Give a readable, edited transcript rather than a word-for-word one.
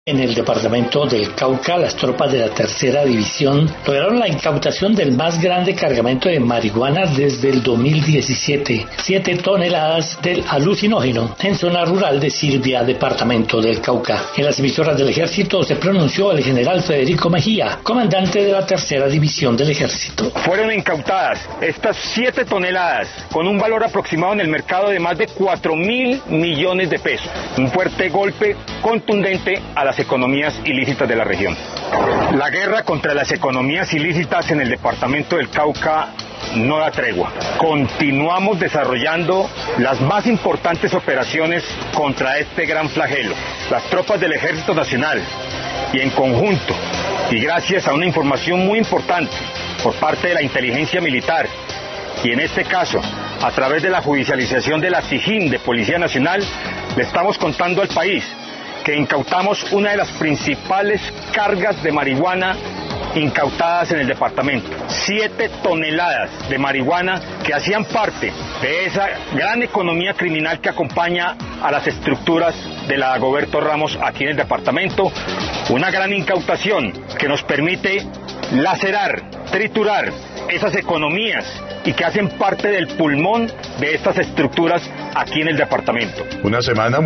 En el departamento del Cauca, las tropas de la tercera división lograron la incautación del más grande cargamento de marihuana desde el 2017, 7 toneladas del alucinógeno en zona rural de Silvia, departamento del Cauca. En las emisoras del ejército se pronunció el general Federico Mejía, comandante de la tercera división del ejército. Fueron incautadas estas 7 toneladas con un valor aproximado en el mercado de más de 4.000 millones de pesos. Un fuerte golpe contundente a las economías ilícitas de la región. La guerra contra las economías ilícitas en el departamento del Cauca no da tregua. Continuamos desarrollando las más importantes operaciones contra este gran flagelo. Las tropas del Ejército Nacional y en conjunto, y gracias a una información muy importante por parte de la inteligencia militar, y en este caso, a través de la judicialización de la SIJIN de Policía Nacional, le estamos contando al país que incautamos una de las principales cargas de marihuana incautadas en el departamento. 7 toneladas de marihuana que hacían parte de esa gran economía criminal que acompaña a las estructuras de la Dagoberto Ramos aquí en el departamento. Una gran incautación que nos permite lacerar, triturar esas economías y que hacen parte del pulmón de estas estructuras aquí en el departamento. Una semana